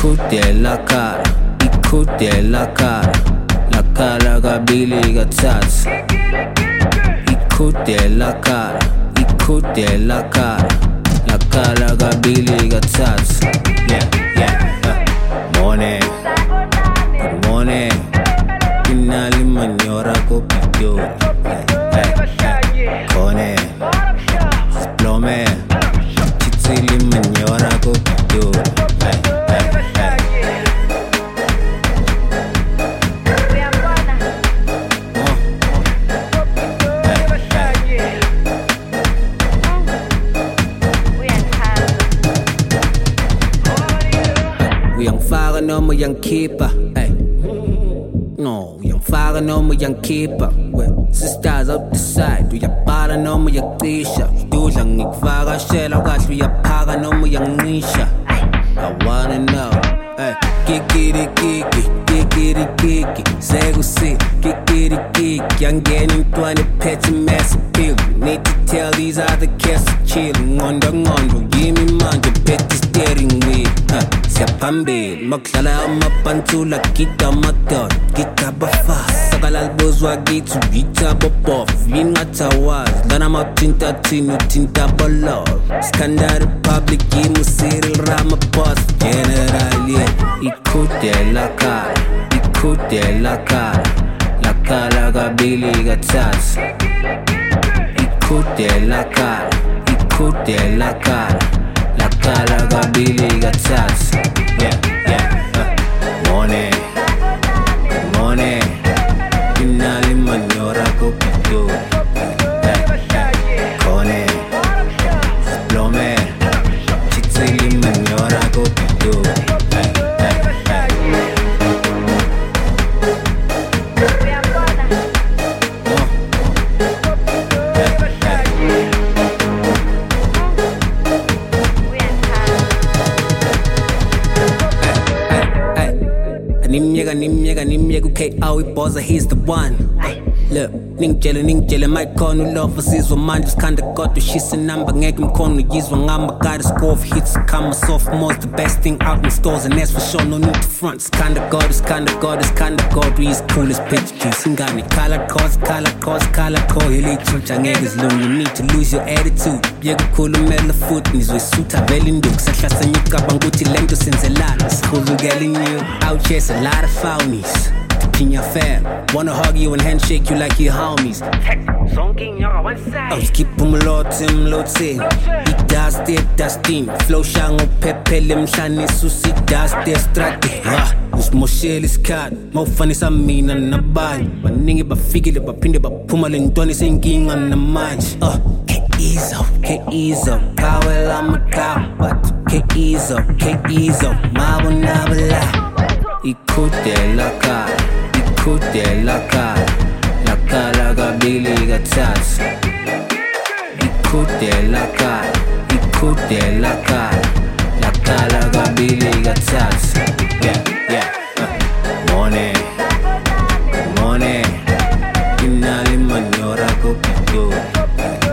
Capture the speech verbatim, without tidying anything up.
Ikude la cara, ikude la cara, la cara kabili kathathu. Ikude la cara, ikude la cara, la cara kabili kathathu. Yeah, yeah, uh. Morning, good morning. Inali manyora ko pidyo. Kone, splome, chitsili manyora ko pidyo. Uyangifaka noma uyangikhipha, hey. No, uyangifaka noma uyangikhipha. Well, sisters up the side, uyabhala noma uyacisha. Ududla ngikuvakashela kahle uyaphaka noma uyangisha. I wanna know, hey. Kikiri kiki, kikiri kiki, sekusi, kikiri kiki. Yangena intwana iphethe mess appeal. Need to tell these other kids to chill. Ngondo ngondo, give me manje, bet the steering wheel. Siyaphambili, makudlala amabhantula, gida amadoda, gida abafasi. Sakala libuzwa kithi, uyitha abobofu, yini ngathi awazi. Lana amawuthinta thini, uthinta abalovu. Scandal Republic, yimi uCyril Ramaphosa. General, yeah. Ikude la cara, ikude la cara, la cara kabili kathathu. Ikude la cara, ikude la cara, la cara kabili kathathu. Yeah, yeah, uh. Morning, good morning. Inali manyora ko pidyo. Kone, splome, chitsili manyora ko pidyo. Nimyeka nimyeka nimyeka K O iboza, he's the one. Look, ningitshele ningitshele mayikhona ulova sizwa manje sikhanda kodwa ushisa inamba ngeke mkhona uyizwa ngama score of hits come sophomores the best thing out in stores and that's for sure, no need to front. Skanda god skanda god skanda god, we is cool as pitch juice ingane color cause color cause color cause hele chucha ngeke zilunge. You need to lose your attitude yeke khulumela futhi ngizoyisutha vele induku sahlasa nyuka banguthi lento senzelana sikhulukela inyu out chase a lot of phonies. In your fam, wanna hug you and handshake you like your homies. Oh, keep them low, Tim, low, Tim. He does the dusting. Flow shango, pepe, lim, shani, susi, does the strati. Ah, us moshel is cat. Mo funny, some mean and a bad. But ningy, but figure, but pin, but pumaling, Tony singing on the match. Oh, K ease up, K ease up. Power, I'm a cow, but K ease up, K ease up. Marble, nabla. Ikude la cara, ikude la cara, la cara kabili kathathu. Ikude la cara, ikude la cara, la cara kabili kathathu. Yeah, yeah, uh. Morning, good morning. Inali manyora ko pidyo.